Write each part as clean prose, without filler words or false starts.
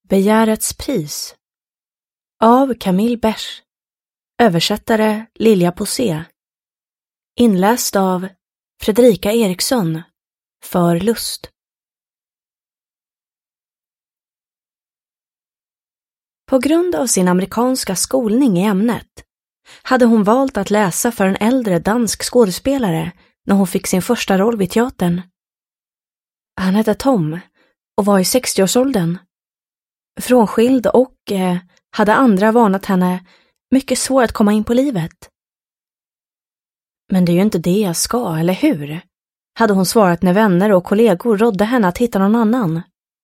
Begärets pris av Camille Bech. Översättare Lilja Posé. Inläst av Fredrika Eriksson för Lust. På grund av sin amerikanska skolning i ämnet hade hon valt att läsa för en äldre dansk skådespelare när hon fick sin första roll vid teatern. Han hette Tom och var i 60-årsåldern. Frånskild och hade andra varnat henne mycket svårt att komma in på livet. Men det är ju inte det jag ska, eller hur? Hade hon svarat när vänner och kollegor rådde henne att hitta någon annan.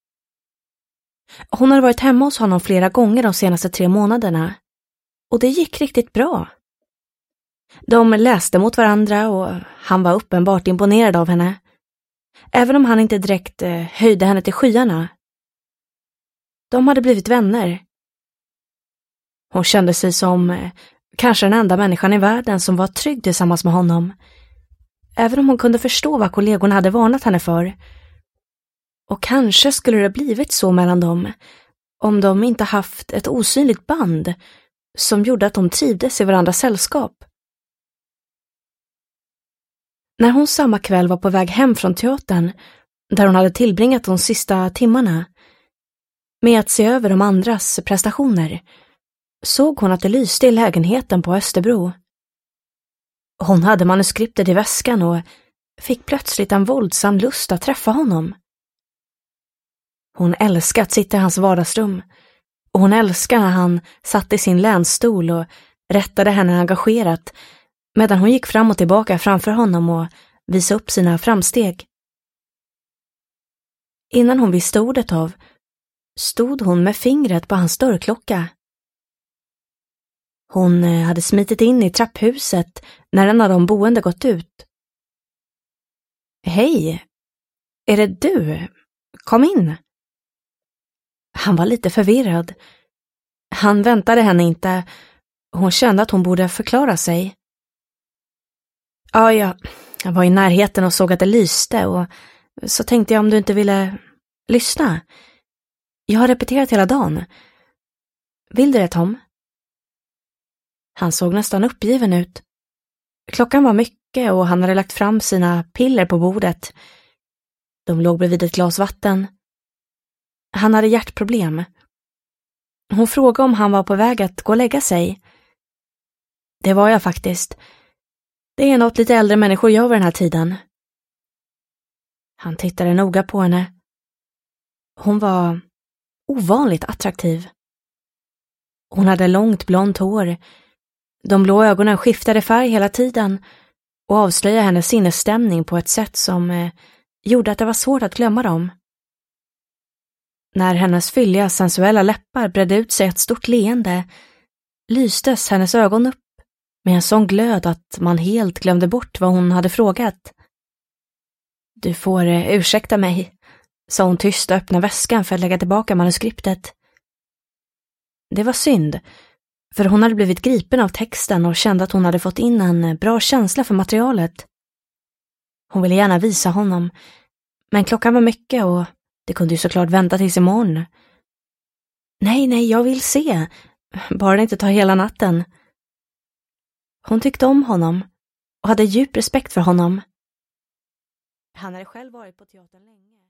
Hon hade varit hemma hos honom flera gånger de senaste 3 månaderna. Och det gick riktigt bra. De läste mot varandra och han var uppenbart imponerad av henne. Även om han inte direkt höjde henne till skyarna. De hade blivit vänner. Hon kände sig som kanske den enda människan i världen som var trygg tillsammans med honom. Även om hon kunde förstå vad kollegorna hade varnat henne för. Och kanske skulle det blivit så mellan dem om de inte haft ett osynligt band som gjorde att de trivdes i varandras sällskap. När hon samma kväll var på väg hem från teatern, där hon hade tillbringat de sista timmarna med att se över de andras prestationer, såg hon att det lyste i lägenheten på Österbro. Hon hade manuskriptet i väskan och fick plötsligt en våldsam lust att träffa honom. Hon älskade att sitta i hans vardagsrum och hon älskade när han satt i sin länstol och rättade henne engagerat medan hon gick fram och tillbaka framför honom och visade upp sina framsteg. Innan hon visste ordet av stod hon med fingret på hans dörrklocka. Hon hade smitit in i trapphuset när en av de boende gått ut. Hej, är det du? Kom in. Han var lite förvirrad. Han väntade henne inte. Hon kände att hon borde förklara sig. Ja, jag var i närheten och såg att det lyste och så tänkte jag om du inte ville lyssna. Jag har repeterat hela dagen. Vill du det, Tom? Han såg nästan uppgiven ut. Klockan var mycket och han hade lagt fram sina piller på bordet. De låg bredvid ett glas vatten. Han hade hjärtproblem. Hon frågade om han var på väg att gå och lägga sig. Det var jag faktiskt. Det är något lite äldre människor gör vid den här tiden. Han tittade noga på henne. Hon var ovanligt attraktiv. Hon hade långt blont hår. De blå ögonen skiftade färg hela tiden och avslöjade hennes sinnesstämning på ett sätt som gjorde att det var svårt att glömma dem. När hennes fylliga sensuella läppar bredde ut sig ett stort leende lystes hennes ögon upp med en sån glöd att man helt glömde bort vad hon hade frågat. Du får ursäkta mig, sa hon tyst och öppnade väskan för att lägga tillbaka manuskriptet. Det var synd, för hon hade blivit gripen av texten och kände att hon hade fått in en bra känsla för materialet. Hon ville gärna visa honom, men klockan var mycket och det kunde ju såklart vänta tills imorgon. Nej, jag vill se. Bara det inte tar hela natten. Hon tyckte om honom och hade djup respekt för honom. Han hade själv varit på teatern länge.